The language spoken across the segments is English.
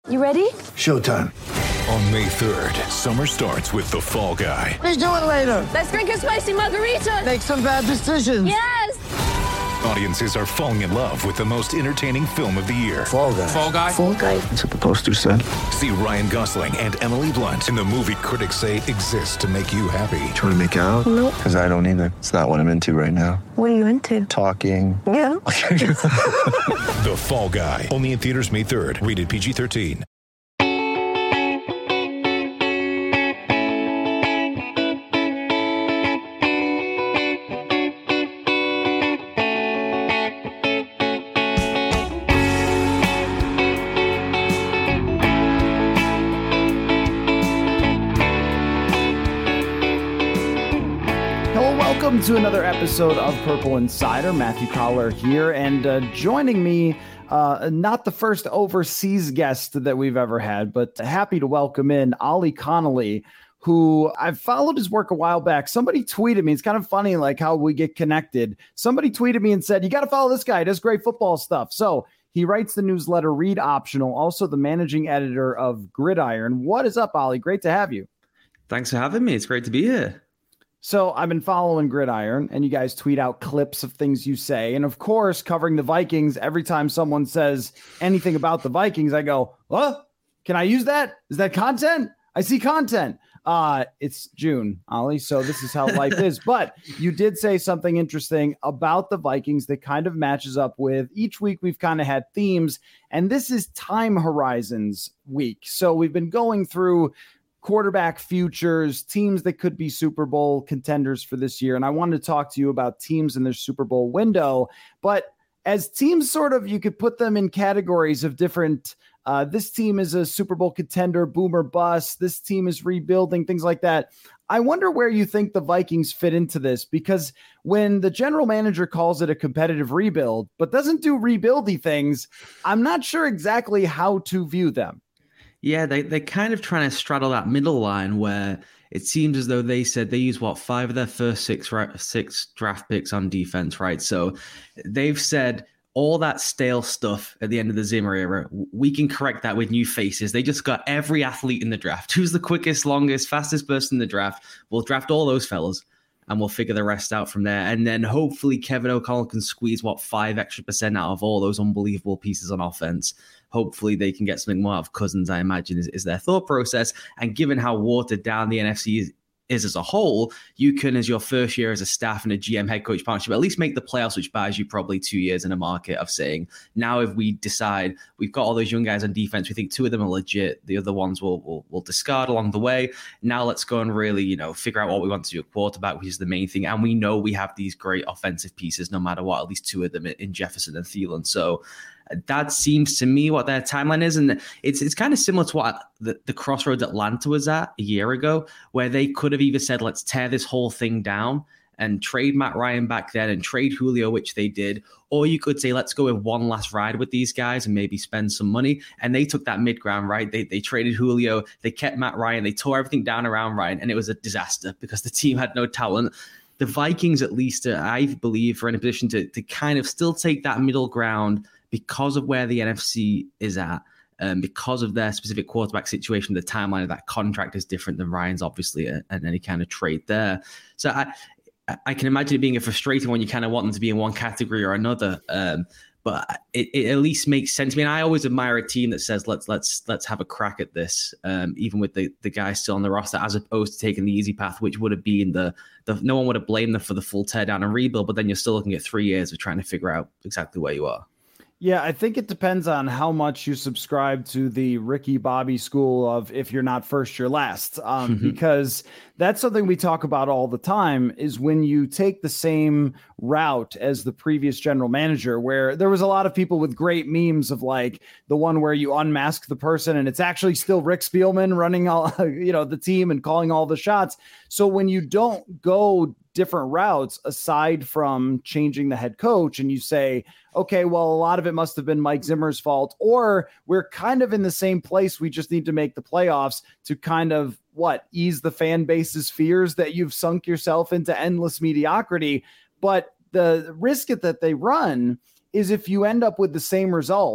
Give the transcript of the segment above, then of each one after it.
You ready? Showtime. On May 3rd, summer starts with The Fall Guy. Let's do it later. Let's drink a spicy margarita. Make some bad decisions. Yes! Audiences are falling in love with the most entertaining film of the year. Fall Guy. Fall Guy? Fall Guy. That's what the poster said. See Ryan Gosling and Emily Blunt in the movie critics say exists to make you happy. Trying to make it out? Nope. Because I don't either. It's not what I'm into right now. What are you into? Talking. Yeah. The Fall Guy. Only in theaters May 3rd. Rated PG-13. Welcome to another episode of Purple Insider. Matthew Collar here, and joining me, not the first overseas guest that we've ever had, but happy to welcome in Ollie Connolly, who I've followed his work a while back. Somebody tweeted me. It's kind of funny, like how we get connected. Somebody tweeted me and said, you got to follow this guy. He does great football stuff. So he writes the newsletter Read Optional, also the managing editor of Gridiron. What is up, Ollie? Great to have you. Thanks for having me. It's great to be here. So I've been following Gridiron, and you guys tweet out clips of things you say. And of course, covering the Vikings, every time someone says anything about the Vikings, I go, what? Can I use that? Is that content? I see content. It's June, Ollie, so this is how life is. But you did say something interesting about the Vikings that kind of matches up with each week we've kind of had themes, and this is time horizons week. So we've been going through quarterback futures, teams that could be Super Bowl contenders for this year. And I wanted to talk to you about teams in their Super Bowl window. But as teams, sort of, you could put them in categories of different, this team is a Super Bowl contender, boom or bust. This team is rebuilding, things like that. I wonder where you think the Vikings fit into this, because when the general manager calls it a competitive rebuild, but doesn't do rebuildy things, I'm not sure exactly how to view them. Yeah, they're kind of trying to straddle that middle line where it seems as though they said they use, 5 of their first six draft picks on defense, right? So they've said all that stale stuff at the end of the Zimmer era, we can correct that with new faces. They just got every athlete in the draft. Who's the quickest, longest, fastest person in the draft? We'll draft all those fellas, and we'll figure the rest out from there. And then hopefully Kevin O'Connell can squeeze 5% extra out of all those unbelievable pieces on offense. Hopefully they can get something more out of Cousins, I imagine, is their thought process. And given how watered down the NFC is as a whole, you can, as your first year as a staff and a GM head coach partnership, at least make the playoffs, which buys you probably 2 years in a market of saying, now if we decide we've got all those young guys on defense, we think 2 of them are legit, the other ones we'll discard along the way. Now let's go and really, figure out what we want to do at quarterback, which is the main thing. And we know we have these great offensive pieces, no matter what, at least 2 of them in Jefferson and Thielen. So that seems to me what their timeline is. And it's kind of similar to what the crossroads Atlanta was at a year ago, where they could have either said, let's tear this whole thing down and trade Matt Ryan back then and trade Julio, which they did. Or you could say, let's go with one last ride with these guys and maybe spend some money. And they took that mid-ground, right? They traded Julio. They kept Matt Ryan. They tore everything down around Ryan. And it was a disaster because the team had no talent. The Vikings, at least, I believe, are in a position to kind of still take that middle ground because of where the NFC is at, because of their specific quarterback situation. The timeline of that contract is different than Ryan's, obviously, and any kind of trade there. So I can imagine it being a frustrating one. You kind of want them to be in one category or another, but it at least makes sense. I mean, I always admire a team that says let's have a crack at this, even with the guys still on the roster, as opposed to taking the easy path, which would have been the no one would have blamed them for the full tear down and rebuild. But then you're still looking at 3 years of trying to figure out exactly where you are. Yeah, I think it depends on how much you subscribe to the Ricky Bobby school of if you're not first, you're last, because that's something we talk about all the time is when you take the same route as the previous general manager, where there was a lot of people with great memes of like the one where you unmask the person and it's actually still Rick Spielman running all, the team and calling all the shots. So when you don't go different routes aside from changing the head coach and you say, okay, well, a lot of it must have been Mike Zimmer's fault, or we're kind of in the same place. We just need to make the playoffs to kind of ease the fan base's fears that you've sunk yourself into endless mediocrity. But the risk that they run is if you end up with the same results,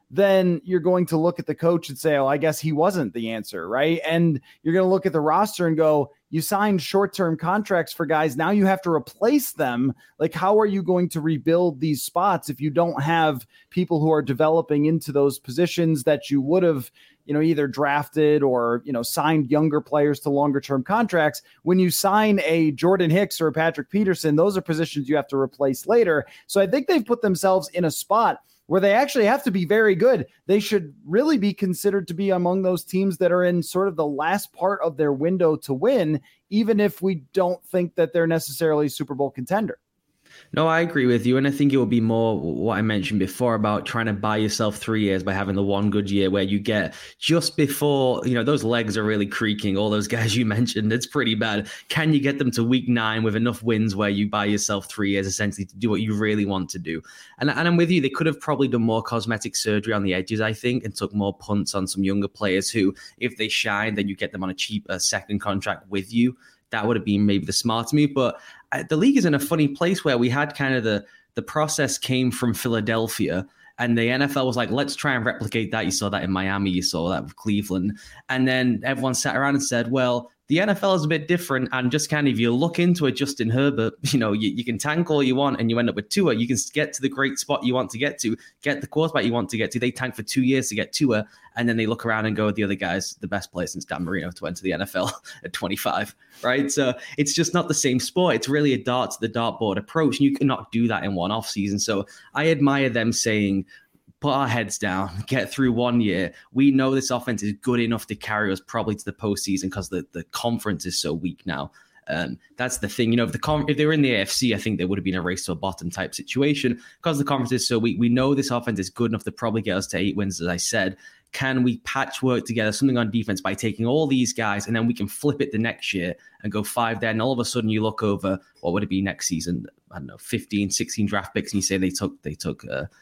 then you're going to look at the coach and say, oh, I guess he wasn't the answer, right? And you're going to look at the roster and go, you signed short-term contracts for guys. Now you have to replace them. Like, how are you going to rebuild these spots if you don't have people who are developing into those positions that you would have, either drafted or, signed younger players to longer-term contracts? When you sign a Jordan Hicks or a Patrick Peterson, those are positions you have to replace later. So I think they've put themselves in a spot where they actually have to be very good. They should really be considered to be among those teams that are in sort of the last part of their window to win, even if we don't think that they're necessarily a Super Bowl contender. No, I agree with you. And I think it will be more what I mentioned before about trying to buy yourself 3 years by having the one good year where you get just before, those legs are really creaking. All those guys you mentioned, it's pretty bad. Can you get them to week 9 with enough wins where you buy yourself 3 years essentially to do what you really want to do? And I'm with you. They could have probably done more cosmetic surgery on the edges, I think, and took more punts on some younger players who, if they shine, then you get them on a cheaper second contract with you. That would have been maybe the smart move. But the league is in a funny place where we had kind of the process came from Philadelphia, and the NFL was like, let's try and replicate that. You saw that in Miami. You saw that with Cleveland. And then everyone sat around and said, well, the NFL is a bit different. And just kind of, if you look into it, Justin Herbert, you can tank all you want and you end up with Tua. You can get to the great spot you want to get the quarterback you want to get to. They tank for 2 years to get Tua. And then they look around and go, the other guy's the best player since Dan Marino to enter the NFL at 25, right? So it's just not the same sport. It's really a the dartboard approach. And you cannot do that in one off season. So I admire them saying, put our heads down, get through 1 year. We know this offense is good enough to carry us probably to the postseason because the conference is so weak now. That's the thing. If they were in the AFC, I think they would have been a race to a bottom type situation because the conference is so weak. We know this offense is good enough to probably get us to 8 wins, as I said. Can we patchwork together something on defense by taking all these guys and then we can flip it the next year and go 5 there? And all of a sudden you look over, what would it be next season? I don't know, 15, 16 draft picks. And you say they took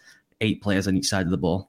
8 players on each side of the ball.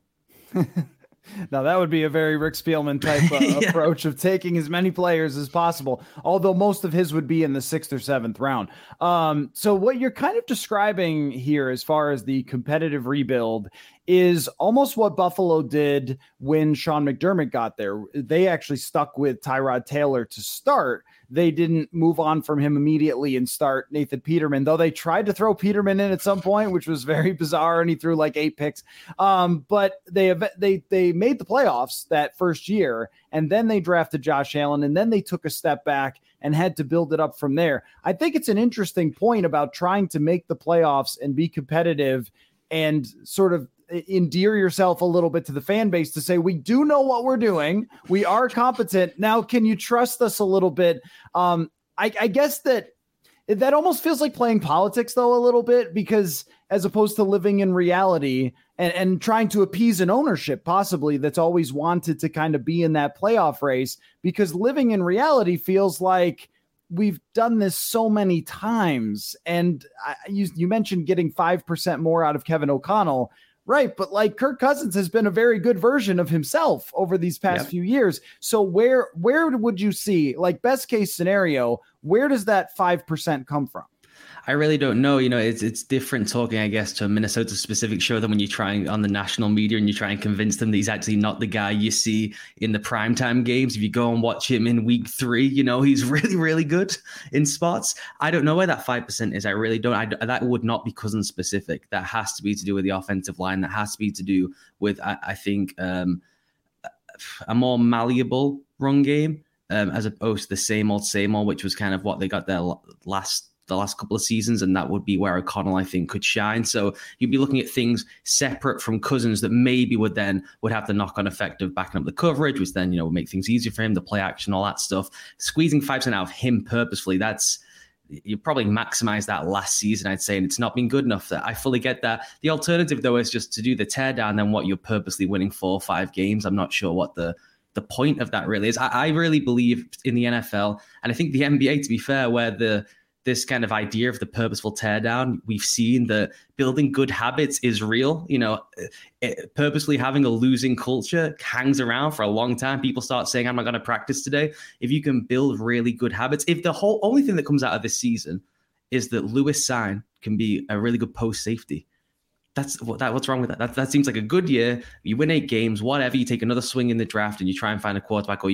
Now, that would be a very Rick Spielman type approach of taking as many players as possible, although most of his would be in the 6th or 7th round. So what you're kind of describing here as far as the competitive rebuild is almost what Buffalo did when Sean McDermott got there. They actually stuck with Tyrod Taylor to start. They didn't move on from him immediately and start Nathan Peterman, though they tried to throw Peterman in at some point, which was very bizarre, and he threw like 8 picks. But they made the playoffs that first year, and then they drafted Josh Allen, and then they took a step back and had to build it up from there. I think it's an interesting point about trying to make the playoffs and be competitive and sort of endear yourself a little bit to the fan base to say, we do know what we're doing. We are competent. Now, can you trust us a little bit? I guess that almost feels like playing politics, though, a little bit, because as opposed to living in reality and trying to appease an ownership, possibly, that's always wanted to kind of be in that playoff race, because living in reality feels like we've done this so many times. And you mentioned getting 5% more out of Kevin O'Connell. Right. But like Kirk Cousins has been a very good version of himself over these past few years. So where would you see, like, best case scenario, where does that 5% come from? I really don't know. It's different talking, I guess, to a Minnesota specific show than when you try on the national media and you try and convince them that he's actually not the guy you see in the primetime games. If you go and watch him in week 3, he's really, really good in spots. I don't know where that 5% is. I really don't. That would not be Cousins specific. That has to be to do with the offensive line. That has to be to do with, I think, a more malleable run game as opposed to the same old, which was kind of what they got their the last couple of seasons, and that would be where O'Connell, I think, could shine. So you'd be looking at things separate from Cousins that maybe would have the knock-on effect of backing up the coverage, which then, would make things easier for him, the play action, all that stuff. Squeezing 5% out of him purposefully, you probably maximize that last season, I'd say, and it's not been good enough. That I fully get that. The alternative, though, is just to do the teardown, then what you're purposely winning 4 or 5 games. I'm not sure what the point of that really is. I really believe in the NFL, and I think the NBA, to be fair, where this kind of idea of the purposeful teardown, we've seen that building good habits is real. Purposely having a losing culture hangs around for a long time. People start saying, I'm not going to practice today. If you can build really good habits, if the only thing that comes out of this season is that Lewis Cine can be a really good post safety, what's wrong with that? That seems like a good year. You win 8 games, whatever. You take another swing in the draft and you try and find a quarterback. Or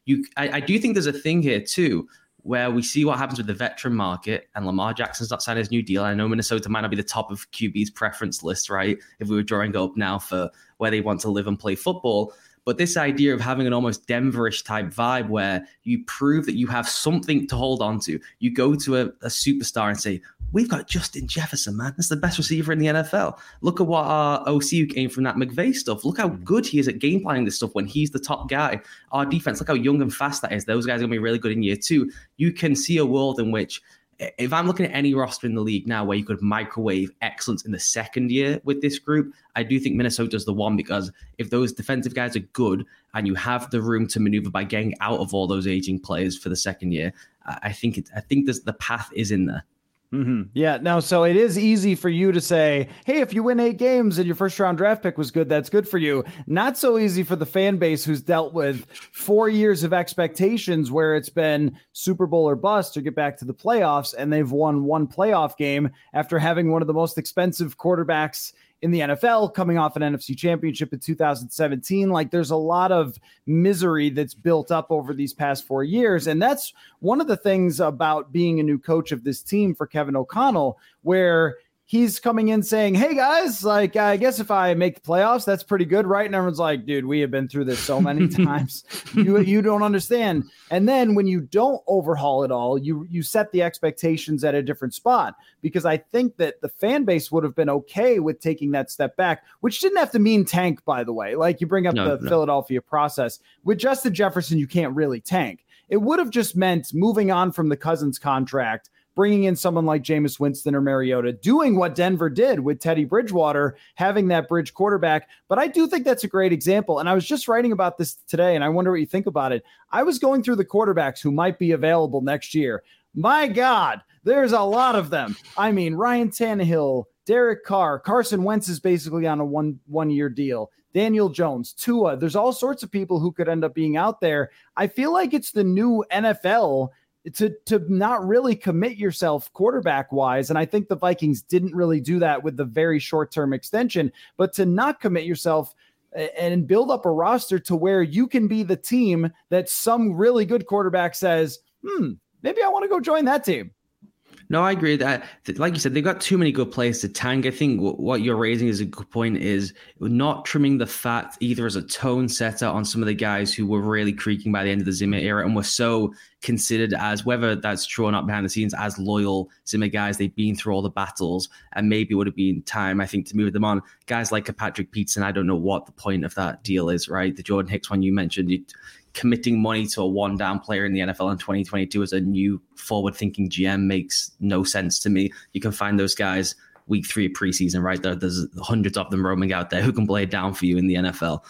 I do think there's a thing here too, where we see what happens with the veteran market, and Lamar Jackson's not signed his new deal. I know Minnesota might not be the top of QB's preference list, right? If we were drawing up now for where they want to live and play football. But this idea of having an almost Denverish type vibe where you prove that you have something to hold on to. You go to a superstar and say, we've got Justin Jefferson, man. That's the best receiver in the NFL. Look at what our OC who came from that McVay stuff. Look how good he is at game planning this stuff when he's the top guy. Our defense, look how young and fast that is. Those guys are going to be really good in year 2. You can see a world in which, if I'm looking at any roster in the league now where you could microwave excellence in the second year with this group, I do think Minnesota's the one, because if those defensive guys are good and you have the room to maneuver by getting out of all those aging players for the second year, I think the path is in there. Mm-hmm. Yeah. Now, so it is easy for you to say, hey, if you win 8 games and your first round draft pick was good, that's good for you. Not so easy for the fan base who's dealt with 4 years of expectations where it's been Super Bowl or bust or get back to the playoffs, and they've won 1 playoff game after having one of the most expensive quarterbacks in the NFL, coming off an NFC championship in 2017. Like, there's a lot of misery that's built up over these past 4 years. And that's one of the things about being a new coach of this team for Kevin O'Connell, where he's coming in saying, hey guys, like, I guess if I make the playoffs, that's pretty good, right? And everyone's like, dude, we have been through this so many times. You don't understand. And then when you don't overhaul it all, you set the expectations at a different spot, because I think that the fan base would have been okay with taking that step back, which didn't have to mean tank, by the way. Like, you bring up the Philadelphia process. With Justin Jefferson, you can't really tank. It would have just meant moving on from the Cousins contract, bringing in someone like Jameis Winston or Mariota, doing what Denver did with Teddy Bridgewater, having that bridge quarterback. But I do think that's a great example. And I was just writing about this today, and I wonder what you think about it. I was going through the quarterbacks who might be available next year. My God, there's a lot of them. I mean, Ryan Tannehill, Derek Carr, Carson Wentz is basically on a one-year deal. Daniel Jones, Tua, there's all sorts of people who could end up being out there. I feel like it's the new NFL to not really commit yourself quarterback wise. And I think the Vikings didn't really do that with the very short-term extension, but to not commit yourself and build up a roster to where you can be the team that some really good quarterback says, maybe I want to go join that team. No, I agree that, like you said, they've got too many good players to tank. I think what you're raising is a good point, is not trimming the fat either as a tone setter on some of the guys who were really creaking by the end of the Zimmer era and were so considered as, whether that's true or not behind the scenes, as loyal Zimmer guys. They've been through all the battles, and maybe it would have been time, I think, to move them on. Guys like a Patrick Peterson, I don't know what the point of that deal is, right? The Jordan Hicks one you mentioned, committing money to a one-down player in the NFL in 2022 as a new forward-thinking GM makes no sense to me. You can find those guys week 3 of preseason, right? There's hundreds of them roaming out there who can play it down for you in the NFL.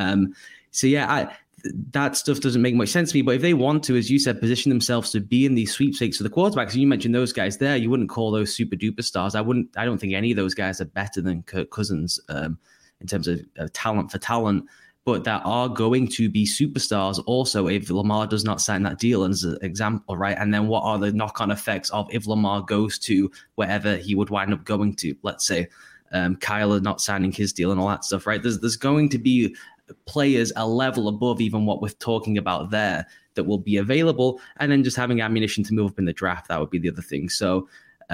That stuff doesn't make much sense to me. But if they want to, as you said, position themselves to be in these sweepstakes for the quarterbacks, and you mentioned those guys there, you wouldn't call those super duper stars. I don't think any of those guys are better than Kirk Cousins in terms of talent for talent. But that are going to be superstars also if Lamar does not sign that deal, as an example, right? And then what are the knock-on effects of if Lamar goes to wherever he would wind up going to, let's say, Kyler not signing his deal and all that stuff, right? There's going to be players a level above even what we're talking about there that will be available, and then just having ammunition to move up in the draft, that would be the other thing. So,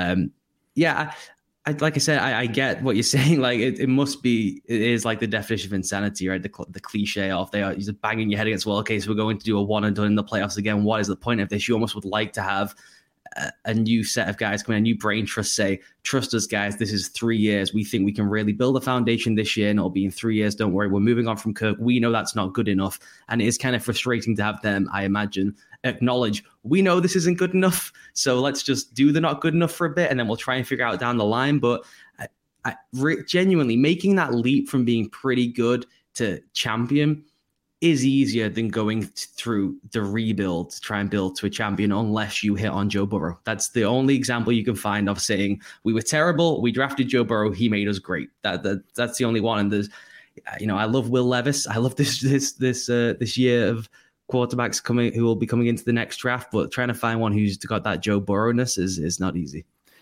like I said, I get what you're saying. Like it is like the definition of insanity, right? The cliche of you're just banging your head against, well, okay, so we're going to do a one and done in the playoffs again. What is the point of this? You almost would like to have a new set of guys come in, a new brain trust, say, trust us guys, this is 3 years. We think we can really build a foundation this year, and it'll be in 3 years. Don't worry, we're moving on from Kirk. We know that's not good enough. And it is kind of frustrating to have them, I imagine, acknowledge, we know this isn't good enough, so let's just do the not good enough for a bit, and then we'll try and figure out down the line. But genuinely, making that leap from being pretty good to champion is easier than going through the rebuild to try and build to a champion, unless you hit on Joe Burrow. That's the only example you can find of saying, we were terrible, we drafted Joe Burrow, he made us great. That's the only one. And there's, I love Will Levis. I love this year of quarterbacks who will be coming into the next draft, but trying to find one who's got that Joe Burrowness is not easy.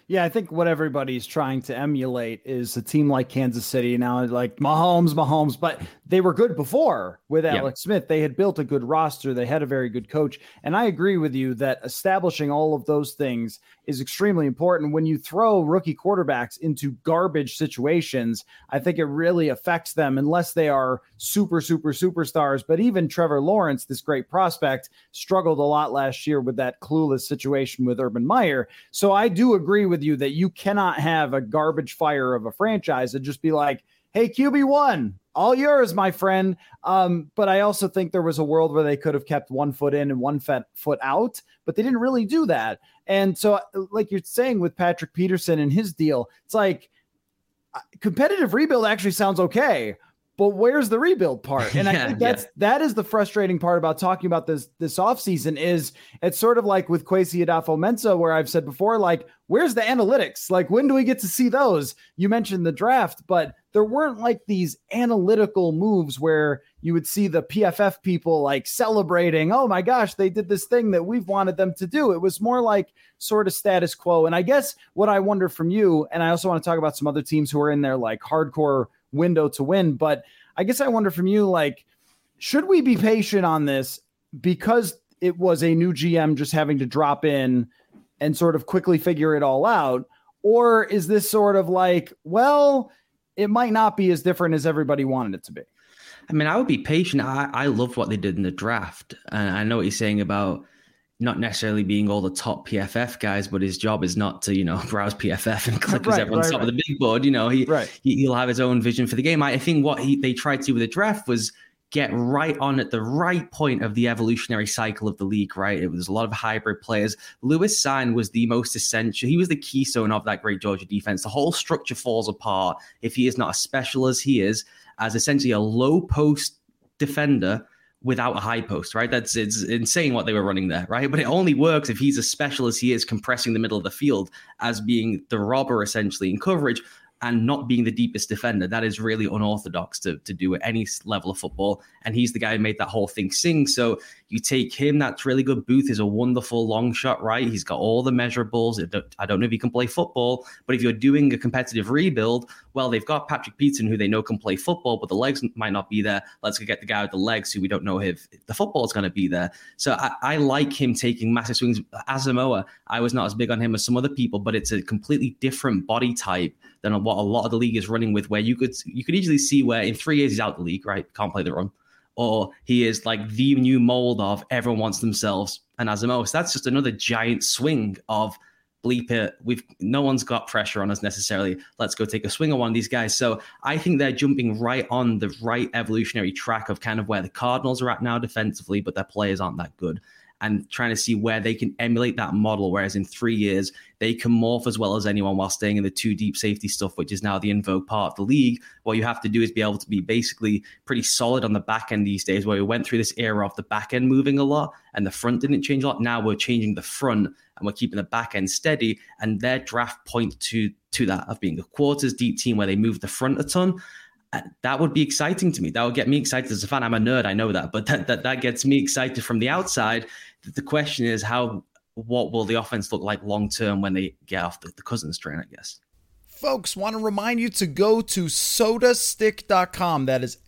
Yeah, I think what everybody's trying to emulate is a team like Kansas City now, like Mahomes, but they were good before with Alex Smith. They had built a good roster. They had a very good coach. And I agree with you that establishing all of those things is extremely important. When you throw rookie quarterbacks into garbage situations, I think it really affects them unless they are superstars. But even Trevor Lawrence, this great prospect, struggled a lot last year with that clueless situation with Urban Meyer. So I do agree with you that you cannot have a garbage fire of a franchise and just be like, hey, QB1, all yours, my friend. But I also think there was a world where they could have kept 1 foot in and 1 foot out, but they didn't really do that. And so like you're saying with Patrick Peterson and his deal, it's like competitive rebuild actually sounds okay, but where's the rebuild part? And I think that is the frustrating part about talking about this offseason is it's sort of like with Kwesi Adofo-Mensah, where I've said before, like, where's the analytics? Like, when do we get to see those? You mentioned the draft, but there weren't like these analytical moves where you would see the PFF people like celebrating, oh my gosh, they did this thing that we've wanted them to do. It was more like sort of status quo. And I guess what I wonder from you, and I also want to talk about some other teams who are in their like hardcore window to win, but I guess I wonder from you, like, should we be patient on this because it was a new GM just having to drop in and sort of quickly figure it all out? Or is this sort of like, well, it might not be as different as everybody wanted it to be? I mean, I would be patient. I loved what they did in the draft. And I know what you're saying about not necessarily being all the top PFF guys, but his job is not to, browse PFF and click as everyone's top of the big board. He'll have his own vision for the game. I think what they tried to do with the draft was get right on at the right point of the evolutionary cycle of the league, right? It was a lot of hybrid players. Lewis Cine was the most essential. He was the keystone of that great Georgia defense. The whole structure falls apart if he is not as special as he is, as essentially a low post defender without a high post, right? It's insane what they were running there, right? But it only works if he's as special as he is, compressing the middle of the field as being the robber essentially in coverage and not being the deepest defender. That is really unorthodox to do at any level of football. And he's the guy who made that whole thing sing. So you take him, that's really good. Booth is a wonderful long shot, right? He's got all the measurables. I don't know if he can play football, but if you're doing a competitive rebuild, well, they've got Patrick Peterson, who they know can play football, but the legs might not be there. Let's go get the guy with the legs who we don't know if the football is going to be there. So I like him taking massive swings. Asamoah, I was not as big on him as some other people, but it's a completely different body type than what a lot of the league is running with, where you could easily see where in 3 years he's out the league, right? Can't play the run. Or he is like the new mold of everyone wants themselves and Asamoah. So that's just another giant swing of bleep it. No one's got pressure on us necessarily. Let's go take a swing on one of these guys. So I think they're jumping right on the right evolutionary track of kind of where the Cardinals are at now defensively, but their players aren't that good. And trying to see where they can emulate that model, whereas in 3 years, they can morph as well as anyone while staying in the 2 deep safety stuff, which is now the in vogue part of the league. What you have to do is be able to be basically pretty solid on the back end these days, where we went through this era of the back end moving a lot and the front didn't change a lot. Now we're changing the front and we're keeping the back end steady. And their draft point to that of being a quarters deep team where they move the front a ton. That would be exciting to me. That would get me excited as a fan. I'm a nerd, I know that, but that gets me excited from the outside. The question is what will the offense look like long term when they get off the Cousins train, I guess. Folks, want to remind you to go to sotastick.com. That is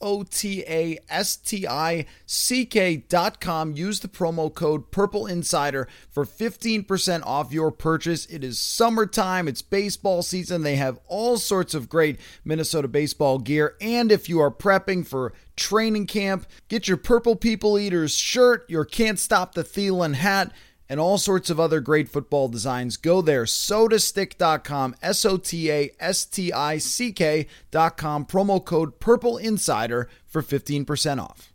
SOTASTICK.com. Use the promo code Purple Insider for 15% off your purchase. It is summertime. It's baseball season. They have all sorts of great Minnesota baseball gear. And if you are prepping for training camp, get your Purple People Eaters shirt, your Can't Stop the Thielen hat, and all sorts of other great football designs. Go there, sotastick.com, SOTASTICK.com, promo code Purple Insider for 15% off.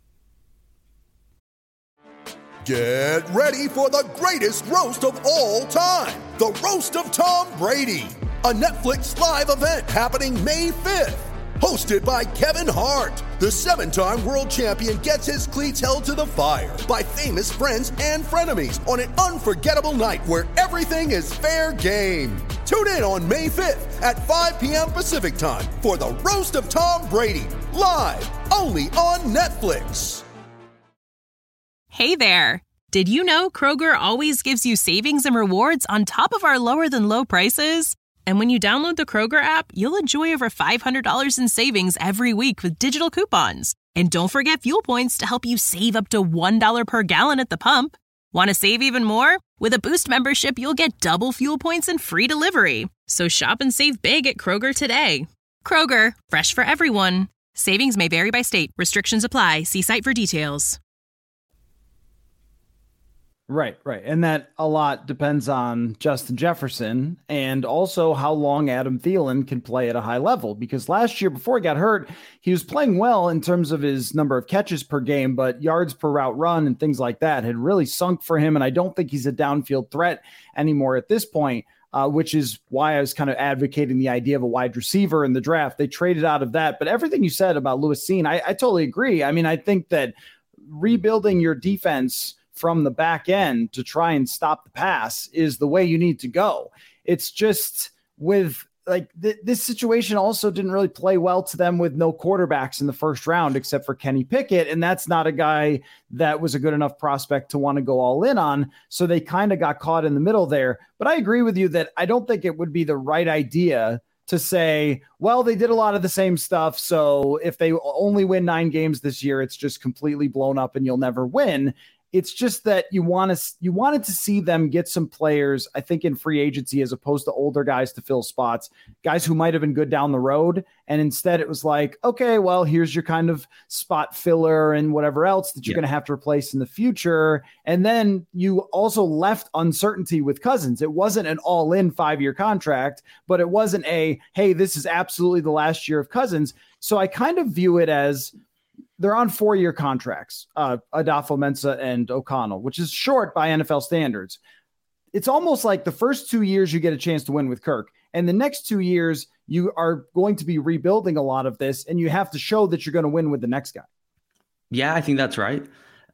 Get ready for the greatest roast of all time, the Roast of Tom Brady, a Netflix live event happening May 5th. Hosted by Kevin Hart, the 7-time world champion gets his cleats held to the fire by famous friends and frenemies on an unforgettable night where everything is fair game. Tune in on May 5th at 5 p.m. Pacific time for the Roast of Tom Brady, live only on Netflix. Hey there. Did you know Kroger always gives you savings and rewards on top of our lower than low prices? And when you download the Kroger app, you'll enjoy over $500 in savings every week with digital coupons. And don't forget fuel points to help you save up to $1 per gallon at the pump. Want to save even more? With a Boost membership, you'll get double fuel points and free delivery. So shop and save big at Kroger today. Kroger, fresh for everyone. Savings may vary by state. Restrictions apply. See site for details. Right. And that a lot depends on Justin Jefferson and also how long Adam Thielen can play at a high level. Because last year, before he got hurt, he was playing well in terms of his number of catches per game, but yards per route run and things like that had really sunk for him. And I don't think he's a downfield threat anymore at this point, which is why I was kind of advocating the idea of a wide receiver in the draft. They traded out of that. But everything you said about Lewis Cine, I totally agree. I mean, I think that rebuilding your defense from the back end to try and stop the pass is the way you need to go. It's just with like this situation also didn't really play well to them with no quarterbacks in the first round, except for Kenny Pickett. And that's not a guy that was a good enough prospect to want to go all in on. So they kind of got caught in the middle there. But I agree with you that I don't think it would be the right idea to say, well, they did a lot of the same stuff. So if they only win 9 games this year, it's just completely blown up and you'll never win. It's just that you wanted to see them get some players, I think, in free agency as opposed to older guys to fill spots, guys who might have been good down the road. And instead it was like, okay, well, here's your kind of spot filler and whatever else that you're going to have to replace in the future. And then you also left uncertainty with Cousins. It wasn't an all-in 5-year contract, but it wasn't a, hey, this is absolutely the last year of Cousins. So I kind of view it as they're on 4-year contracts, Adafo-Mensah and O'Connell, which is short by NFL standards. It's almost like the first 2 years you get a chance to win with Kirk, and the next 2 years you are going to be rebuilding a lot of this, and you have to show that you're going to win with the next guy. Yeah, I think that's right.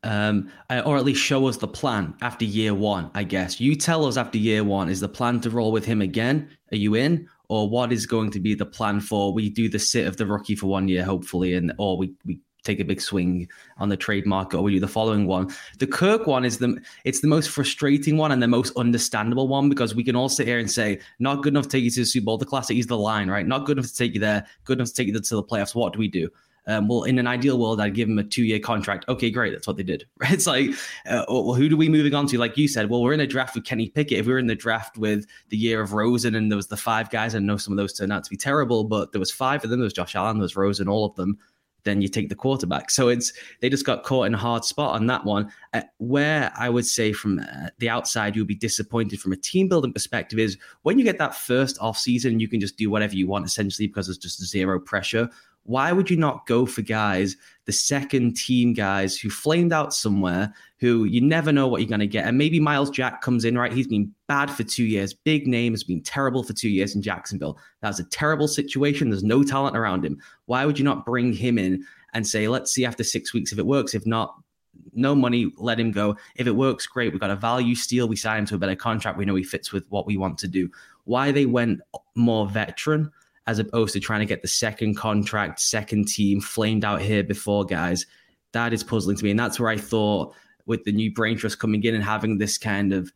Or at least show us the plan after year 1, I guess. You tell us after year 1, is the plan to roll with him again? Are you in? Or what is going to be the plan for we do the sit of the rookie for 1 year, hopefully, or we take a big swing on the trade market, or we do the following one. The Kirk one is the most frustrating one and the most understandable one, because we can all sit here and say, not good enough to take you to the Super Bowl. The classic is the line, right? Not good enough to take you there, good enough to take you to the playoffs. What do we do? Well, in an ideal world, I'd give him a 2-year contract. Okay, great. That's what they did. Right? It's like, well, who do we moving on to? Like you said, well, we're in a draft with Kenny Pickett. If we were in the draft with the year of Rosen and there was the 5 guys, I know some of those turned out to be terrible, but there was 5 of them. There was Josh Allen, there was Rosen, all of them. Then you take the quarterback. So they just got caught in a hard spot on that one. Where I would say from the outside, you'll be disappointed from a team building perspective is when you get that first off season, you can just do whatever you want essentially because there's just zero pressure. Why would you not go for guys, the second team guys who flamed out somewhere, who you never know what you're going to get? And maybe Miles Jack comes in, right? He's been bad for 2 years. Big name, has been terrible for 2 years in Jacksonville. That's a terrible situation. There's no talent around him. Why would you not bring him in and say, let's see after 6 weeks if it works? If not, no money, let him go. If it works, great. We've got a value steal. We sign him to a better contract. We know he fits with what we want to do. Why they went more veteran as opposed to trying to get the second contract, second team flamed out here before guys, that is puzzling to me. And that's where I thought with the new brain trust coming in and having this kind of,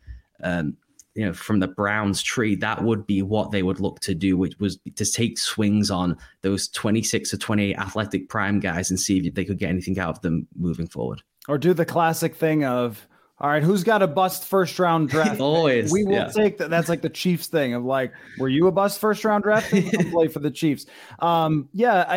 from the Browns tree, that would be what they would look to do, which was to take swings on those 26 or 28 athletic prime guys and see if they could get anything out of them moving forward. Or do the classic thing of, all right, who's got a bust first round draft? Always. We will take that. That's like the Chiefs thing of like, were you a bust first round draft? Come play for the Chiefs. If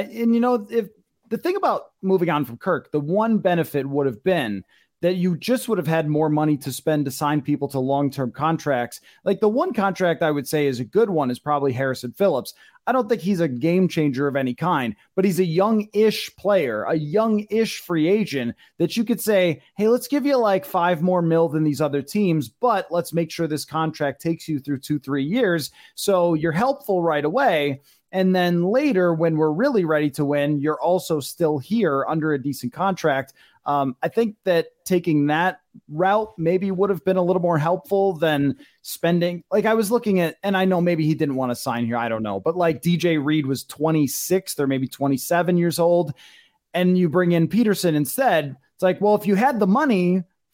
the thing about moving on from Kirk, the one benefit would have been that you just would have had more money to spend to sign people to long-term contracts. Like the one contract I would say is a good one is probably Harrison Phillips. I don't think he's a game changer of any kind, but he's a young-ish player, a young-ish free agent that you could say, hey, let's give you like $5 more million than these other teams, but let's make sure this contract takes you through 2-3 years. So you're helpful right away. And then later, when we're really ready to win, you're also still here under a decent contract. I think that taking that route maybe would have been a little more helpful than spending. Like I was looking at, and I know maybe he didn't want to sign here. I don't know. But like DJ Reed was 26 or maybe 27 years old. And you bring in Peterson instead. It's like, well, if you had the money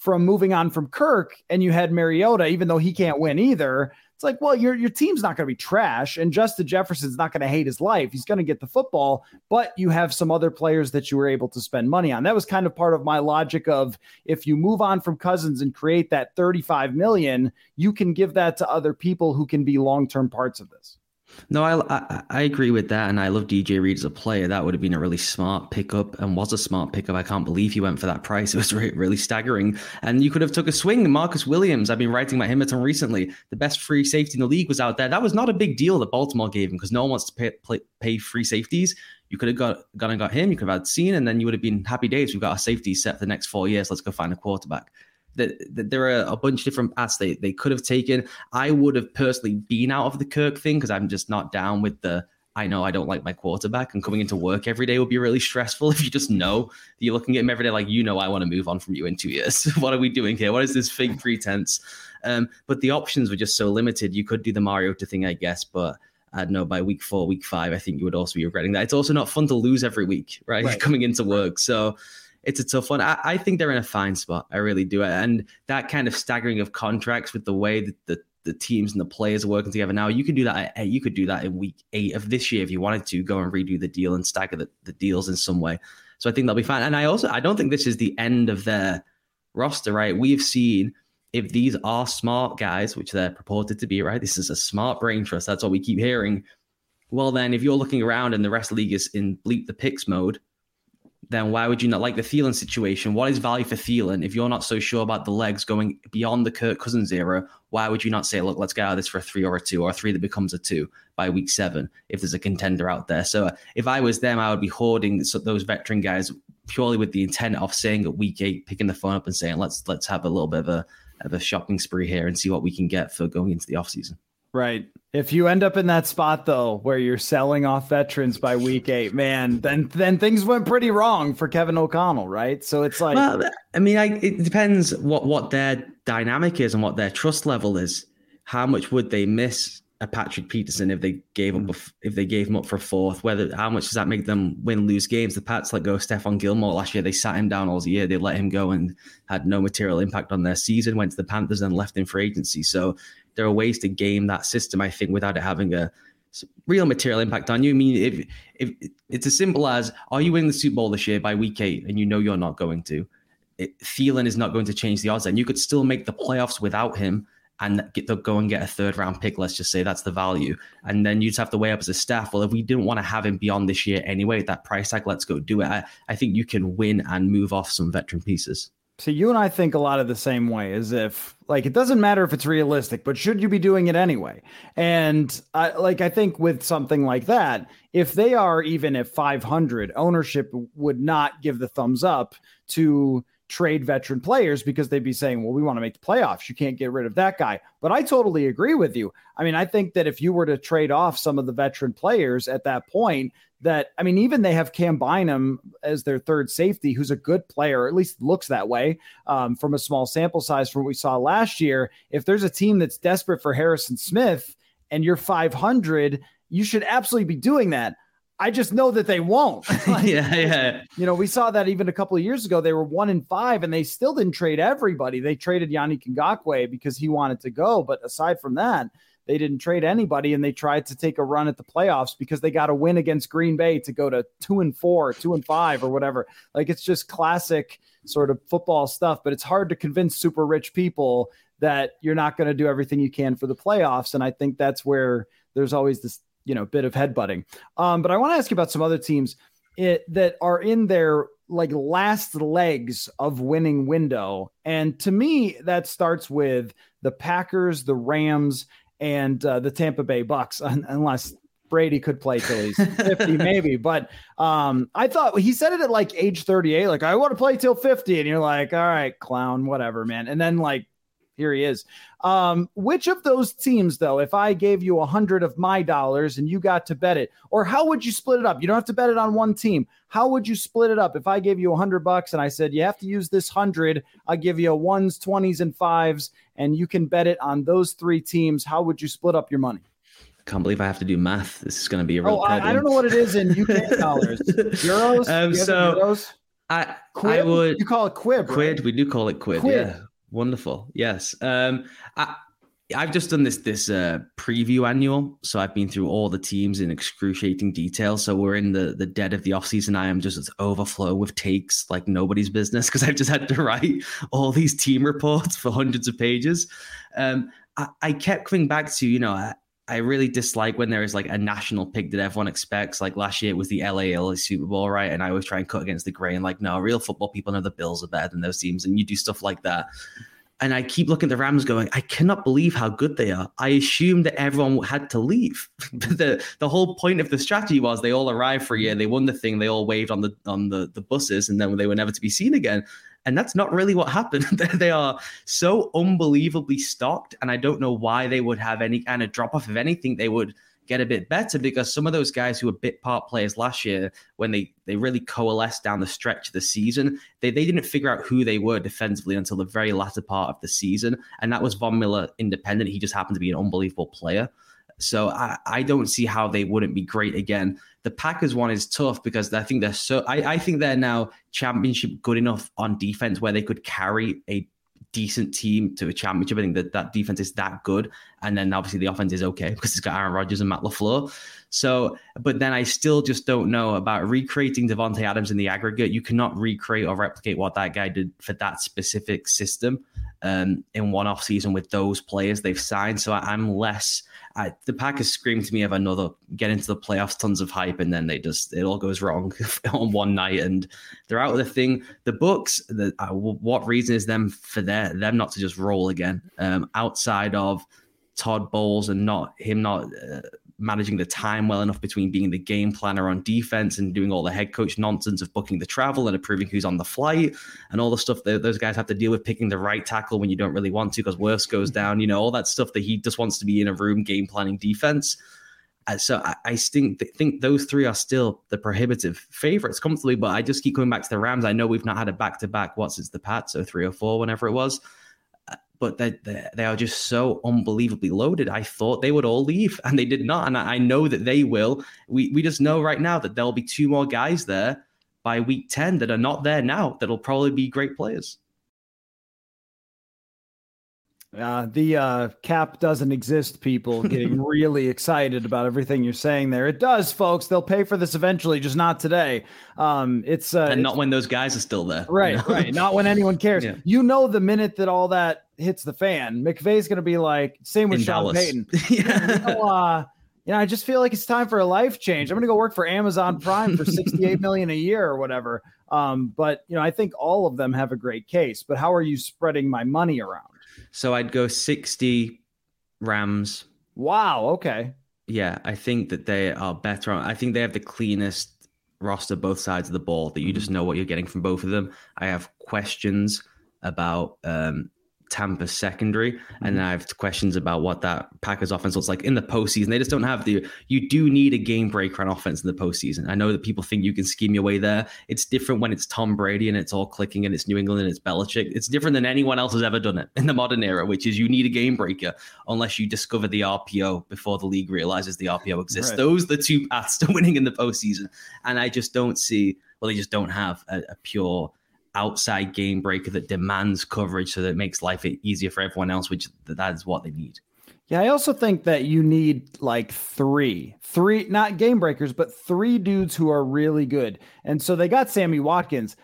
from moving on from Kirk, and you had Mariota, even though he can't win either. It's like, well, your team's not going to be trash, and Justin Jefferson's not going to hate his life. He's going to get the football, but you have some other players that you were able to spend money on. That was kind of part of my logic of, if you move on from Cousins and create that $35 million, you can give that to other people who can be long-term parts of this. No, I agree with that, and I love DJ Reed as a player. That would have been a really smart pickup, and was a smart pickup. I can't believe he went for that price. It was really staggering, and you could have took a swing. Marcus Williams, I've been writing about him a ton recently. The best free safety in the league was out there. That was not a big deal that Baltimore gave him, because no one wants to pay free safeties. You could have got him. You could have had Cena, and then you would have been happy days. We've got our safety set for the next 4 years. Let's go find a quarterback. There are a bunch of different paths they could have taken. I would have personally been out of the Kirk thing, because I'm just not down with I know I don't like my quarterback, and coming into work every day would be really stressful if you just know that you're looking at him every day like, I want to move on from you in 2 years. What are we doing here? What is this fake pretense? But the options were just so limited. You could do the Mariota thing, I guess, but I don't know, by week 4, week 5, I think you would also be regretting that. It's also not fun to lose every week, right? Coming into work. So it's a tough one. I think they're in a fine spot. I really do. And that kind of staggering of contracts with the way that the teams and the players are working together now, you could do that. You could do that in week 8 of this year if you wanted to go and redo the deal and stagger the deals in some way. So I think they'll be fine. And I don't think this is the end of their roster, right? We've seen, if these are smart guys, which they're purported to be, right? This is a smart brain trust. That's what we keep hearing. Well, then if you're looking around and the rest of the league is in bleep the picks mode, then why would you not like the Thielen situation? What is value for Thielen? If you're not so sure about the legs going beyond the Kirk Cousins era, why would you not say, look, let's get out of this for a 3 or a 2, or a 3 that becomes a 2 by week 7 if there's a contender out there? So if I was them, I would be hoarding those veteran guys purely with the intent of saying at week 8, picking the phone up and saying, let's have a little bit of a shopping spree here and see what we can get for going into the offseason. Right. If you end up in that spot, though, where you're selling off veterans by week 8, man, then things went pretty wrong for Kevin O'Connell, right? So it's like, well, I mean, it depends what their dynamic is and what their trust level is. How much would they miss a Patrick Peterson if they gave him up for a 4th? How much does that make them lose games? The Pats let go of Stephon Gilmore last year. They sat him down all year. They let him go and had no material impact on their season. Went to the Panthers and left in free agency. So there are ways to game that system, I think, without it having a real material impact on you. I mean, if it's as simple as, are you winning the Super Bowl this year by week 8 and you know you're not going to? Thielen is not going to change the odds, and you could still make the playoffs without him and go and get a 3rd round pick. Let's just say that's the value. And then you just have to weigh up as a staff, well, if we didn't want to have him beyond this year anyway, at that price tag, let's go do it. I think you can win and move off some veteran pieces. So you and I think a lot of the same way, as if, like, it doesn't matter if it's realistic, but should you be doing it anyway? And I think with something like that, if they are even at 500, ownership would not give the thumbs up to trade veteran players, because they'd be saying, well, we want to make the playoffs. You can't get rid of that guy. But I totally agree with you. I mean, I think that if you were to trade off some of the veteran players at that point, even they have Cam Bynum as their 3rd safety, who's a good player, or at least looks that way from a small sample size from what we saw last year. If there's a team that's desperate for Harrison Smith and you're 500, you should absolutely be doing that. I just know that they won't. Yeah. We saw that even a couple of years ago. They were 1-5 and they still didn't trade everybody. They traded Yannick Ngakoue because he wanted to go. But aside from that, they didn't trade anybody, and they tried to take a run at the playoffs because they got a win against Green Bay to go to 2-4, 2-5 or whatever. Like, it's just classic sort of football stuff, but it's hard to convince super rich people that you're not going to do everything you can for the playoffs. And I think that's where there's always this, bit of headbutting. But I want to ask you about some other teams that are in their last legs of winning window. And to me, that starts with the Packers, the Rams, and the Tampa Bay Bucks, unless Brady could play till he's 50, maybe. But I thought he said it at age 38, I want to play till 50. And you're like, all right, clown, whatever, man. And then here he is. Which of those teams, though, if I gave you 100 of my dollars and you got to bet it, or how would you split it up? You don't have to bet it on one team. How would you split it up? If I gave you $100 and I said, you have to use this 100, I'll give you 1s, 20s, and 5s, and you can bet it on those 3 teams. How would you split up your money? I can't believe I have to do math. This is going to be a real problem. I don't know what it is in UK dollars. Euros? So euros? I Quid? You call it quib, Quid. Right? We do call it quid. Yeah. Wonderful. Yes. I've just done this preview annual, so I've been through all the teams in excruciating detail. So we're in the dead of the offseason. I am just overflowing with takes like nobody's business because I've just had to write all these team reports for hundreds of pages. I kept coming back to, I really dislike when there is like a national pick that everyone expects. Like last year it was the LA Super Bowl, right? And I always try and cut against the grain. Like, no, real football people know the Bills are better than those teams, and you do stuff like that. And I keep looking at the Rams going, I cannot believe how good they are. I assumed that everyone had to leave. The whole point of the strategy was they all arrived for a year, they won the thing, they all waved on the buses, and then they were never to be seen again. And that's not really what happened. They are so unbelievably stocked, and I don't know why they would have any kind of drop-off. If anything, they would get a bit better, because some of those guys who were bit part players last year, when they really coalesced down the stretch of the season, they didn't figure out who they were defensively until the very latter part of the season. And that was Von Miller independent. He just happened to be an unbelievable player. So I don't see how they wouldn't be great again. The Packers one is tough because I think I think they're now championship good enough on defense where they could carry a decent team to a championship. I think that defense is that good. And then obviously the offense is okay because it's got Aaron Rodgers and Matt LaFleur. So, but then I still just don't know about recreating Devontae Adams in the aggregate. You cannot recreate or replicate what that guy did for that specific system in one off season with those players they've signed. So I'm less. The Packers scream to me of another get into the playoffs, tons of hype, and then it all goes wrong on one night and they're out of the thing. The Bucs, what reason is them not to just roll again? Outside of Todd Bowles and not managing the time well enough between being the game planner on defense and doing all the head coach nonsense of booking the travel and approving who's on the flight and all the stuff that those guys have to deal with, picking the right tackle when you don't really want to because Wirfs goes down, all that stuff that he just wants to be in a room game planning defense. So I think those three are still the prohibitive favorites comfortably, but I just keep coming back to the Rams. I know we've not had a back-to-back, since the Pats, so 3 or 4, whenever it was. But they are just so unbelievably loaded. I thought they would all leave, and they did not. And I know that they will. We just know right now that there'll be 2 more guys there by week 10 that are not there now that'll probably be great players. The cap doesn't exist, people getting really excited about everything you're saying there. It does, folks. They'll pay for this eventually, just not today. And not when those guys are still there. Right, right. Not when anyone cares. Yeah. The minute that all that hits the fan, McVay's going to be like, same with Sean Payton. I just feel like it's time for a life change. I'm going to go work for Amazon Prime for $68 million a year or whatever. But I think all of them have a great case. But how are you spreading my money around? So I'd go 60 Rams. Wow. Okay. Yeah, I think that they are better. I think they have the cleanest roster both sides of the ball, that you just know what you're getting from both of them. I have questions about Tampa's secondary, and then I have questions about what that Packers offense looks like in the postseason. They just don't have you do need a game breaker on offense in the postseason. I know that people think you can scheme your way there. It's different when it's Tom Brady and it's all clicking and it's New England and it's Belichick. It's different than anyone else has ever done it in the modern era, which is you need a game breaker unless you discover the RPO before the league realizes the RPO exists. Right. Those are the 2 paths to winning in the postseason. And I just don't see, they just don't have a pure outside game breaker that demands coverage so that it makes life easier for everyone else, which that is what they need. Yeah, I also think that you need like three, not game breakers, but 3 dudes who are really good. And so they got Sammy Watkins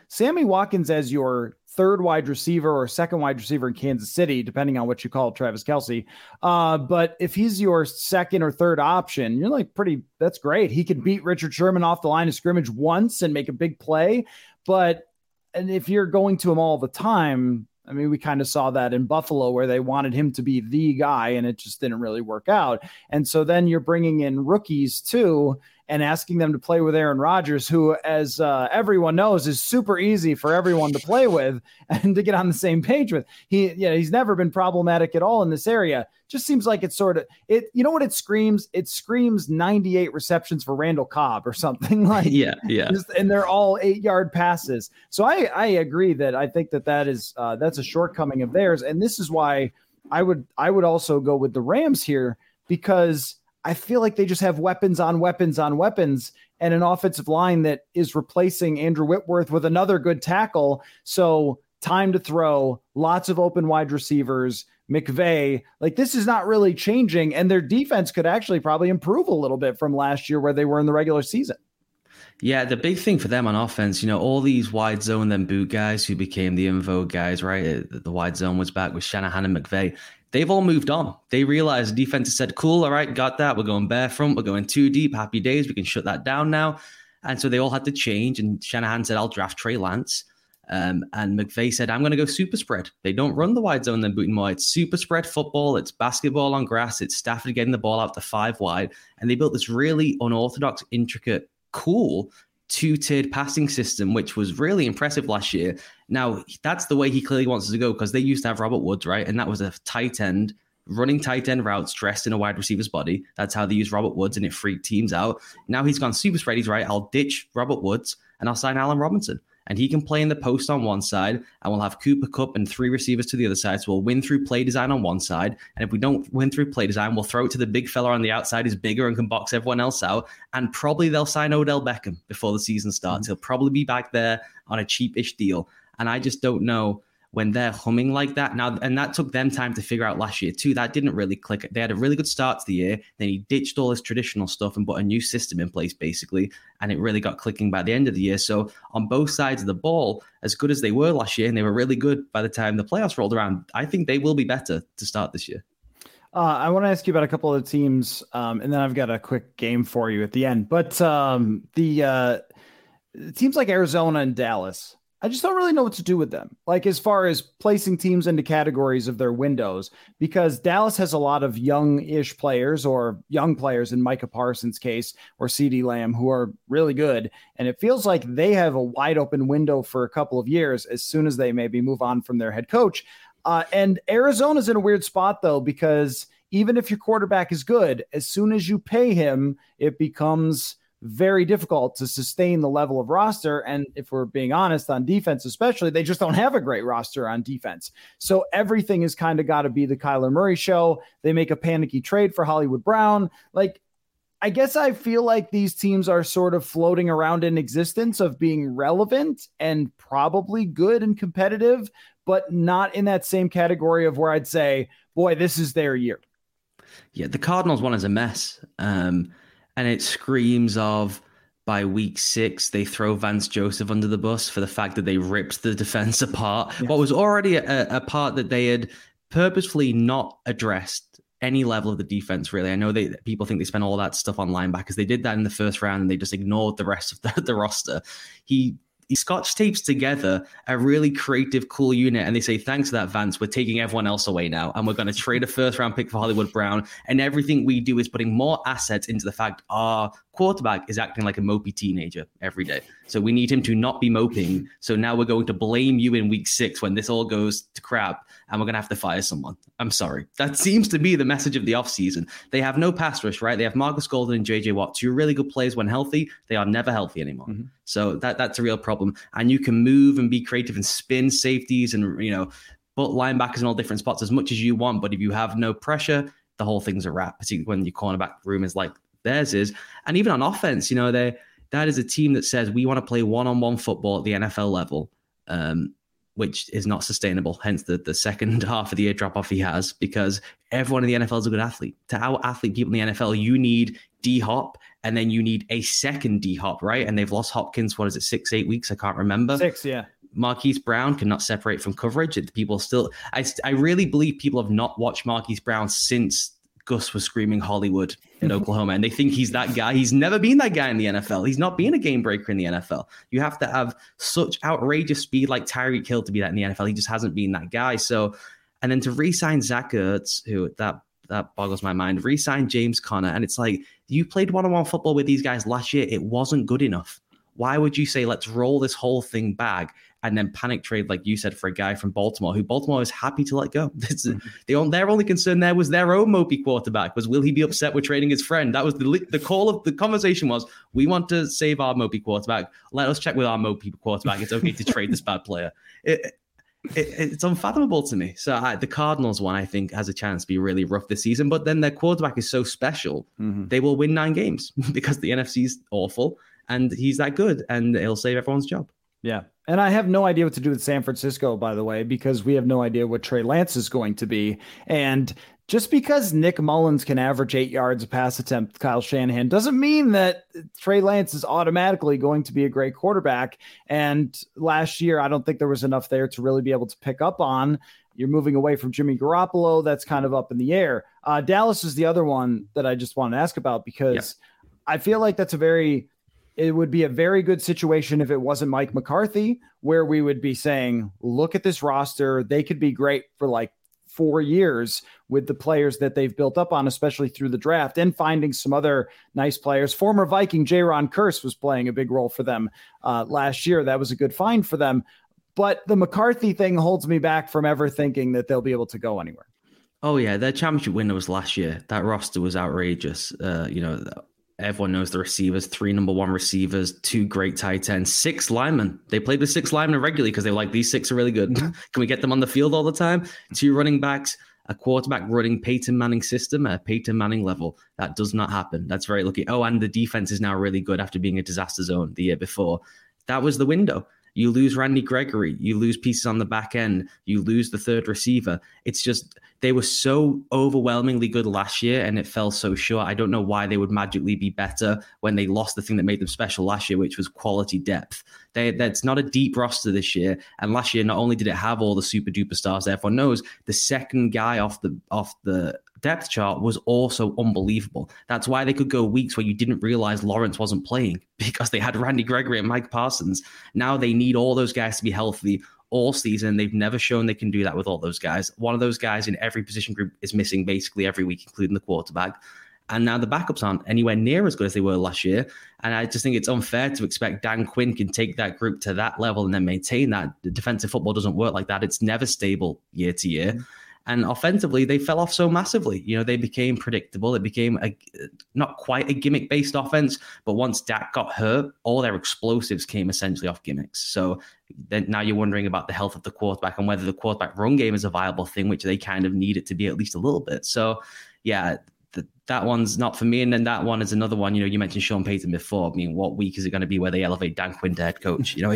as your 3rd wide receiver or 2nd wide receiver in Kansas City, depending on what you call Travis Kelce. But if he's your 2nd or 3rd option, you're like that's great. He could beat Richard Sherman off the line of scrimmage once and make a big play. And if you're going to him all the time, I mean, we kind of saw that in Buffalo where they wanted him to be the guy and it just didn't really work out. And so then you're bringing in rookies too and asking them to play with Aaron Rodgers, who, as everyone knows, is super easy for everyone to play with and to get on the same page with. He's never been problematic at all in this area. Just seems like it's sort of it. You know what it screams? It screams 98 receptions for Randall Cobb or something like. Yeah. And they're all 8-yard passes. So I agree that I think that is that's a shortcoming of theirs, and this is why I would also go with the Rams here, because I feel like they just have weapons on weapons on weapons. and an offensive line that is replacing Andrew Whitworth with another good tackle. So time to throw, lots of open wide receivers, McVay, like this is not really changing. And their defense could actually probably improve a little bit from last year where they were in the regular season. Yeah, the big thing for them on offense, all these wide zone then boot guys who became the in vogue guys, right? The wide zone was back with Shanahan and McVay. They've all moved on. They realized the defense has said, cool, all right, got that. We're going bare front. We're going too deep. Happy days. We can shut that down now. And so they all had to change. And Shanahan said, I'll draft Trey Lance. And McVay said, I'm going to go super spread. They don't run the wide zone then boot anymore. It's super spread football. It's basketball on grass. It's Stafford getting the ball out to 5 wide. And they built this really unorthodox, intricate, cool two-tiered passing system, which was really impressive last year. Now, that's the way he clearly wants us to go because they used to have Robert Woods, right? And that was a tight end, running tight end routes dressed in a wide receiver's body. That's how they use Robert Woods, and it freaked teams out. Now he's gone super spread. He's right. I'll ditch Robert Woods, and I'll sign Allen Robinson. And he can play in the post on one side, and we'll have Cooper Kupp and 3 receivers to the other side. So we'll win through play design on one side. And if we don't win through play design, we'll throw it to the big fella on the outside who's bigger and can box everyone else out. And probably they'll sign Odell Beckham before the season starts. He'll probably be back there on a cheapish deal. And I just don't know when they're humming like that now. And that took them time to figure out last year too. That didn't really click. They had a really good start to the year. Then he ditched all his traditional stuff and put a new system in place basically. And it really got clicking by the end of the year. So on both sides of the ball, as good as they were last year, and they were really good by the time the playoffs rolled around, I think they will be better to start this year. I want to ask you about a couple of the teams, and then I've got a quick game for you at the end. But the teams like Arizona and Dallas, I just don't really know what to do with them. Like as far as placing teams into categories of their windows, because Dallas has a lot of young-ish players or young players in Micah Parsons' case or CeeDee Lamb who are really good. And it feels like they have a wide open window for a couple of years as soon as they maybe move on from their head coach. And Arizona's in a weird spot though, because even if your quarterback is good, as soon as you pay him, it becomes very difficult to sustain the level of roster. And if we're being honest on defense, especially, they just don't have a great roster on defense. So everything has kind of got to be the Kyler Murray show. They make a panicky trade for Hollywood Brown. Like, I guess I feel like these teams are sort of floating around in existence of being relevant and probably good and competitive, but not in that same category of where I'd say, boy, this is their year. Yeah, the Cardinals one is a mess. And it screams of by week 6, they throw Vance Joseph under the bus for the fact that they ripped the defense apart. Yeah. What was already a part that they had purposefully not addressed any level of the defense, really. I know people think they spent all that stuff on linebackers. They did that in the first round and they just ignored the rest of the roster. He scotch tapes together a really creative, cool unit. And they say, thanks for that, Vance. We're taking everyone else away now. And we're going to trade a first-round pick for Hollywood Brown. And everything we do is putting more assets into the fact our quarterback is acting like a mopey teenager every day. So we need him to not be moping. So now we're going to blame you in week 6 when this all goes to crap. And we're going to have to fire someone. I'm sorry. That seems to be the message of the offseason. They have no pass rush, right? They have Marcus Golden and J.J. Watt, 2 really good players when healthy. They are never healthy anymore. Mm-hmm. So that's a real problem. And you can move and be creative and spin safeties and, put linebackers in all different spots as much as you want. But if you have no pressure, the whole thing's a wrap, particularly when your cornerback room is like theirs is. And even on offense, that is a team that says we want to play one-on-one football at the NFL level. Which is not sustainable, hence the second half of the year drop-off he has, because everyone in the NFL is a good athlete. To out-athlete people in the NFL, you need D-Hop, and then you need a second D-Hop, right? And they've lost Hopkins, 6-8 weeks? I can't remember. 6, yeah. Marquise Brown cannot separate from coverage. People still... I really believe people have not watched Marquise Brown since Gus was screaming Hollywood in Oklahoma, and they think he's that guy. He's never been that guy in the NFL. He's not been a game breaker in the NFL. You have to have such outrageous speed like Tyreek Hill to be that in the NFL. He just hasn't been that guy. So, and then to re-sign Zach Ertz, who that boggles my mind, re-sign James Conner, and it's like, you played one-on-one football with these guys last year. It wasn't good enough. Why would you say, let's roll this whole thing back and then panic trade, like you said, for a guy from Baltimore, who Baltimore is happy to let go? Their only concern there was their own mopey quarterback, was will he be upset with trading his friend? That was the call of the conversation was, we want to save our mopey quarterback. Let us check with our mopey quarterback. It's okay to trade this bad player. It's unfathomable to me. So the Cardinals one, I think, has a chance to be really rough this season, but then their quarterback is so special, they will win 9 games because the NFC is awful and he's that good, and it'll save everyone's job. Yeah. And I have no idea what to do with San Francisco, by the way, because we have no idea what Trey Lance is going to be. And just because Nick Mullins can average 8 yards a pass attempt, Kyle Shanahan, doesn't mean that Trey Lance is automatically going to be a great quarterback. And last year, I don't think there was enough there to really be able to pick up on. You're moving away from Jimmy Garoppolo. That's kind of up in the air. Dallas is the other one that I just wanted to ask about, because I feel like it would be a very good situation if it wasn't Mike McCarthy, where we would be saying, look at this roster. They could be great for like 4 years with the players that they've built up on, especially through the draft and finding some other nice players. Former Viking Jaron Kearse was playing a big role for them last year. That was a good find for them. But the McCarthy thing holds me back from ever thinking that they'll be able to go anywhere. Oh, yeah. Their championship winner was last year. That roster was outrageous. Everyone knows the receivers, 3 number 1 receivers, 2 great tight ends, 6 linemen. They played with 6 linemen regularly because they were like, these 6 are really good. Can we get them on the field all the time? 2 running backs, a quarterback running Peyton Manning system at a Peyton Manning level. That does not happen. That's very lucky. Oh, and the defense is now really good after being a disaster zone the year before. That was the window. You lose Randy Gregory. You lose pieces on the back end. You lose the 3rd receiver. It's just, they were so overwhelmingly good last year and it fell so short. I don't know why they would magically be better when they lost the thing that made them special last year, which was quality depth. That's not a deep roster this year. And last year, not only did it have all the super duper stars that everyone knows, the second guy off the depth chart was also unbelievable. That's why they could go weeks where you didn't realize Lawrence wasn't playing, because they had Randy Gregory and Mike Parsons. Now they need all those guys to be healthy all season. They've never shown they can do that with all those guys. One of those guys in every position group is missing basically every week, including the quarterback. And now the backups aren't anywhere near as good as they were last year. And I just think it's unfair to expect Dan Quinn can take that group to that level and then maintain that. The defensive football doesn't work like that. It's never stable year to year. And offensively, they fell off so massively. They became predictable. It became not quite a gimmick-based offense, but once Dak got hurt, all their explosives came essentially off gimmicks. So then now you're wondering about the health of the quarterback and whether the quarterback run game is a viable thing, which they kind of need it to be at least a little bit. So, yeah, that one's not for me. And then that one is another one. You mentioned Sean Payton before. I mean, what week is it going to be where they elevate Dan Quinn to head coach? It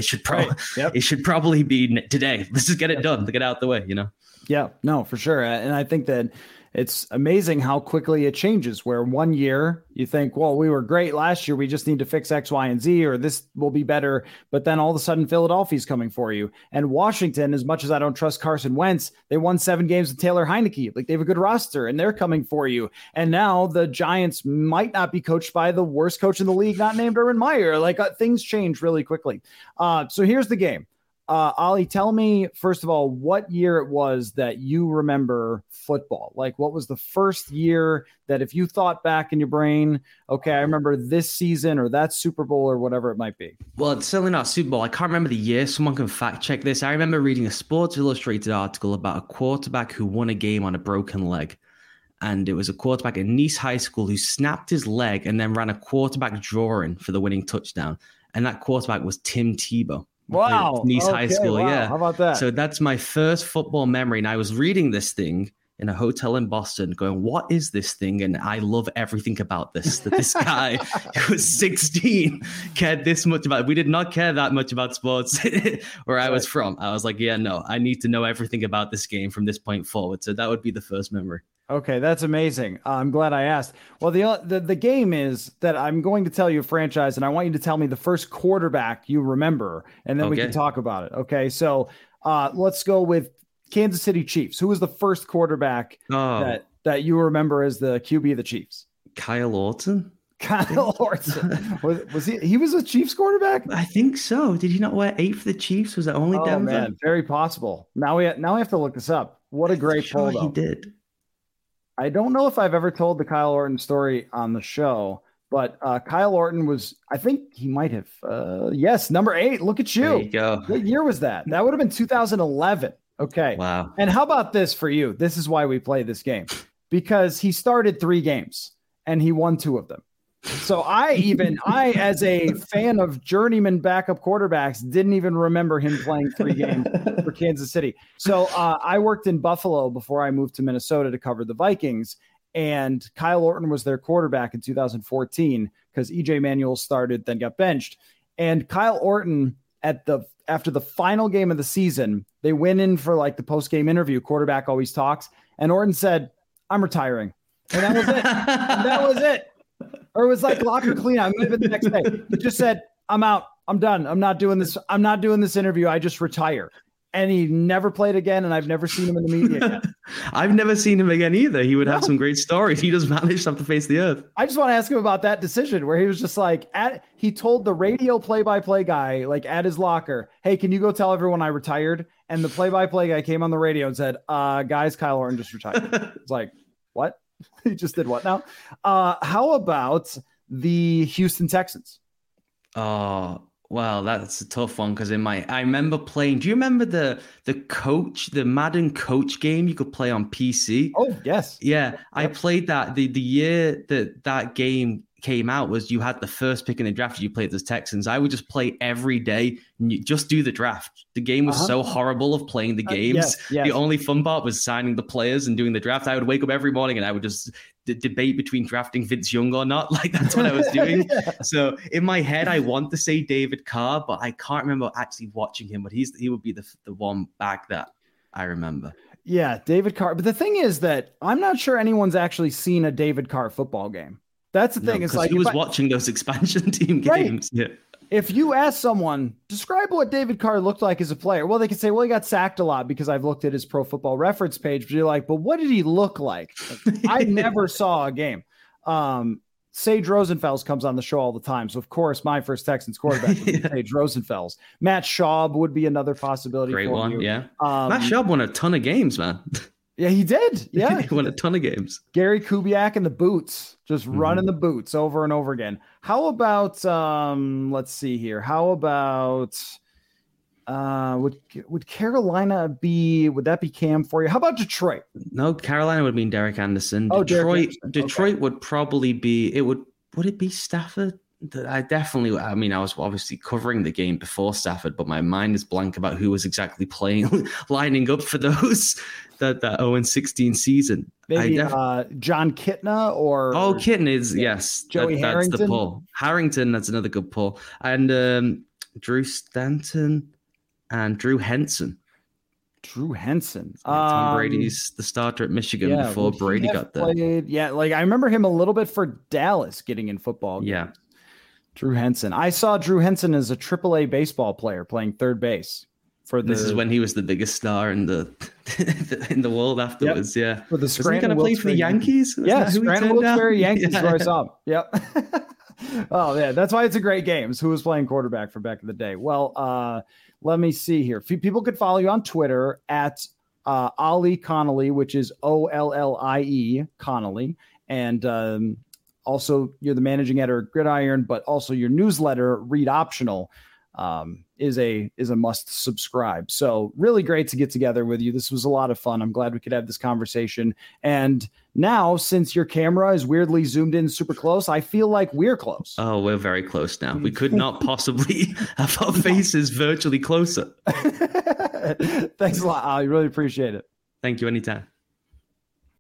should probably be today. Let's just get it done. Get it out the way, Yeah, no, for sure. And I think that it's amazing how quickly it changes, where 1 year you think, well, we were great last year. We just need to fix X, Y, and Z, or this will be better. But then all of a sudden, Philadelphia's coming for you. And Washington, as much as I don't trust Carson Wentz, they won 7 games with Taylor Heineke. Like, they have a good roster and they're coming for you. And now the Giants might not be coached by the worst coach in the league, not named Urban Meyer. Like, things change really quickly. So here's the game. Ollie, tell me, first of all, what year it was that you remember football? Like, what was the first year that if you thought back in your brain, okay, I remember this season or that Super Bowl or whatever it might be? Well, it's certainly not Super Bowl. I can't remember the year. Someone can fact check this. I remember reading a Sports Illustrated article about a quarterback who won a game on a broken leg. And it was a quarterback at Nice High School who snapped his leg and then ran a quarterback drawing for the winning touchdown. And that quarterback was Tim Tebow. Wow. Nice High School. Wow. Yeah. How about that? So that's my first football memory. And I was reading this thing in a hotel in Boston going, what is this thing? And I love everything about this, that this guy who was 16 cared this much about it. We did not care that much about sports where I was from. I was like, yeah, no, I need to know everything about this game from this point forward. So that would be the first memory. Okay, that's amazing. I'm glad I asked. Well, the game is that I'm going to tell you a franchise, and I want you to tell me the first quarterback you remember, and then we can talk about it. Okay, so let's go with Kansas City Chiefs. Who was the first quarterback that you remember as the QB of the Chiefs? Kyle Orton. Kyle Orton. Was he? He was a Chiefs quarterback? I think so. Did he not wear 8 for the Chiefs? Was that only Denver? Oh man, very possible. Now we have to look this up. What a great poll, though. He did. I don't know if I've ever told the Kyle Orton story on the show, but Kyle Orton was, I think he might have. Yes, number 8. Look at you. There you go. What year was that? That would have been 2011. Okay. Wow. And how about this for you? This is why we play this game, because he started 3 games and he won 2 of them. So I, as a fan of journeyman backup quarterbacks, didn't even remember him playing 3 games for Kansas City. So I worked in Buffalo before I moved to Minnesota to cover the Vikings. and Kyle Orton was their quarterback in 2014 because EJ Manuel started, then got benched. And Kyle Orton after the final game of the season, they went in for like the post-game interview. Quarterback always talks. And Orton said, "I'm retiring." And that was it. And that was it. Or it was like locker clean out. Maybe the next day. He just said, "I'm out. I'm done. I'm not doing this. I'm not doing this interview. I just retire." And he never played again, and I've never seen him in the media again. I've never seen him again either. He would have some great stories. He just vanished off the face of the earth. I just want to ask him about that decision where he was just like, he told the radio play-by-play guy, like at his locker, "Hey, can you go tell everyone I retired?" And the play-by-play guy came on the radio and said, "Guys, Kyle Orton just retired." It's like, what? He just did what now? How about the Houston Texans? Oh, well, that's a tough one because I remember playing. Do you remember the Madden coach game you could play on PC? Oh, yes. Yeah, I played that. The year that game came out was you had the first pick in the draft. You played the Texans. I would just play every day and you just do the draft. The game was so horrible of playing the games. Yes. The only fun part was signing the players and doing the draft. I would wake up every morning and I would just debate between drafting Vince Young or not. Like that's what I was doing. So in my head, I want to say David Carr, but I can't remember actually watching him. But he would be the one back that I remember. Yeah, David Carr. But the thing is that I'm not sure anyone's actually seen a David Carr football game. That's the thing. It's like he was watching those expansion team games. Right. Yeah. If you ask someone, describe what David Carr looked like as a player, well, they could say, well, he got sacked a lot because I've looked at his Pro Football Reference page. But you're like, but what did he look like? I never saw a game. Sage Rosenfels comes on the show all the time. So, of course, my first Texans quarterback would be Sage Rosenfels. Matt Schaub would be another possibility. Great for one, you. Yeah. Matt Schaub won a ton of games, man. Yeah, he did. Yeah. He won a ton of games. Gary Kubiak and the boots, just running the boots over and over again. How about, let's see here. How about, would Carolina would that be Cam for you? How about Detroit? No, Carolina would mean Derek Anderson. Oh, Detroit would probably be, would it be Stafford? I was obviously covering the game before Stafford, but my mind is blank about who was exactly playing, lining up for those, that 0-16 season. Maybe John Kitna or... Oh, Kitna is, yes. Joey Harrington. That's the pull. Harrington, that's another good pull. And Drew Stanton and Drew Henson. Drew Henson. Tom Brady's the starter at Michigan before Brady got there. Like I remember him a little bit for Dallas getting in football games. Yeah. Drew Henson. I saw Drew Henson as a AAA baseball player playing third base. This is when he was the biggest star in the in the world afterwards. Yep. Yeah. For the Scranton going to play for the Yankees? Scranton Wilkes-Barre Yankees. Yeah. Where I saw him. Yep. Oh yeah, that's why it's a great game. Who was playing quarterback for back in the day? Well, let me see here. People could follow you on Twitter at Ollie Connolly, which is OLLIE Connolly, and also, you're the managing editor at Gridiron, but also your newsletter, Read Optional, is a must subscribe. So really great to get together with you. This was a lot of fun. I'm glad we could have this conversation. And now, since your camera is weirdly zoomed in super close, I feel like we're close. Oh, we're very close now. We could not possibly have our faces virtually closer. Thanks a lot. I really appreciate it. Thank you. Anytime.